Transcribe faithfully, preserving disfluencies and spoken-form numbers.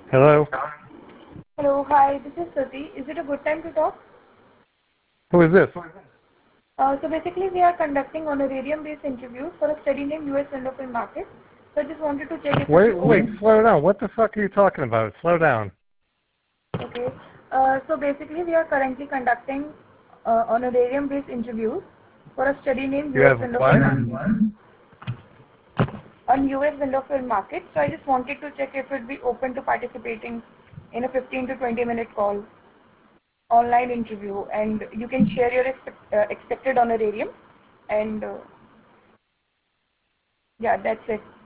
Hello? Hello, hi, this is Sati. Is it a good time to talk? Who is this? Uh, so basically, we are conducting honorarium-based interviews for a study named U S Window Film Market. So I just wanted to check if it be Wait, wait, open. slow down. What the fuck are you talking about? Slow down. Okay. Uh, so basically, we are currently conducting uh, honorarium-based interviews for a study named You U S have Window Film what? Market. On U S Window Film Market. So I just wanted to check if it would be open to participating in a fifteen to twenty minute call online interview, and you can share your expect, uh, expected honorarium, and uh, yeah, that's it.